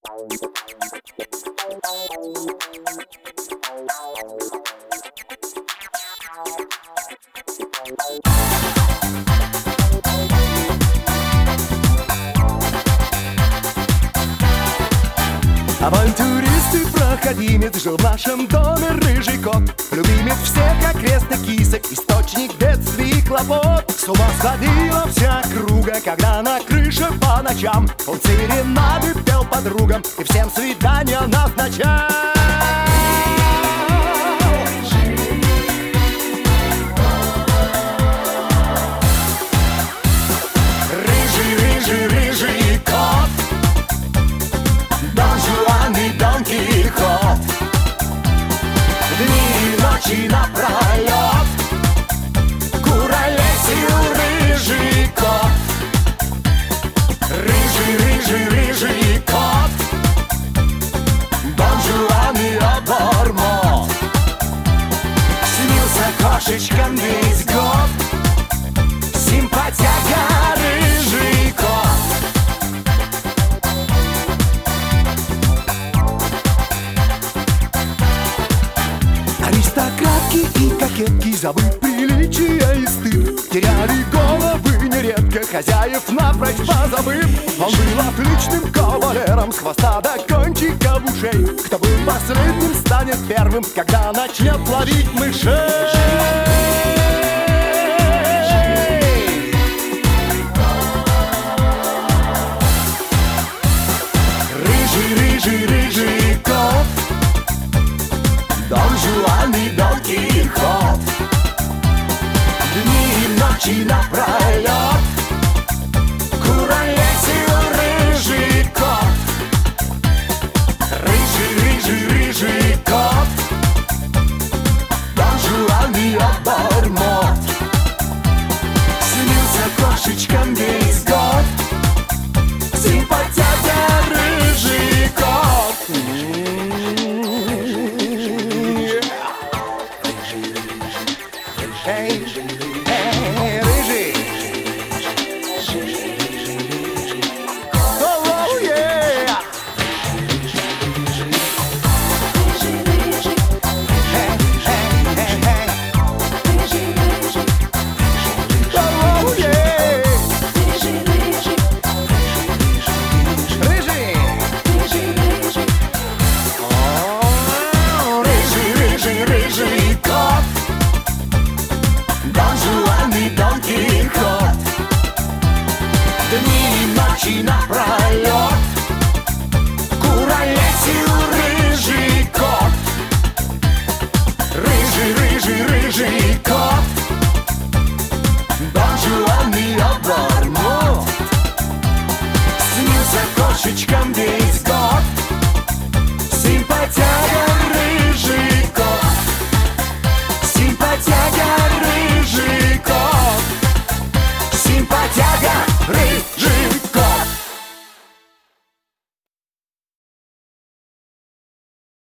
Авантюрист и проходимец, жил в нашем доме рыжий кот. Любимец всех окрестных кисок, источник бедствий и хлопот. С ума сходила вся округа, когда на крыше по ночам он серенады пел подругам и всем свидания назначал. Рыжий, рыжий, рыжий кот, Дон Жуан и Дон Кихот. Дни и ночи напролет куролесил рыжий кот. Рыжий, рыжий, рыжий кот, Дон Жуан и обормот. Снился кошечкам весь год, симпатяга рыжий кот. Аристократки и кокетки, забыв приличия и стыд, теряли головы нередко, хозяев напрочь позабыв. Он был отличным кавалером, с хвоста до кончиков ушей. Кто был последним, станет первым, когда начнет ловить мышей. Рыжий, рыжий, рыжий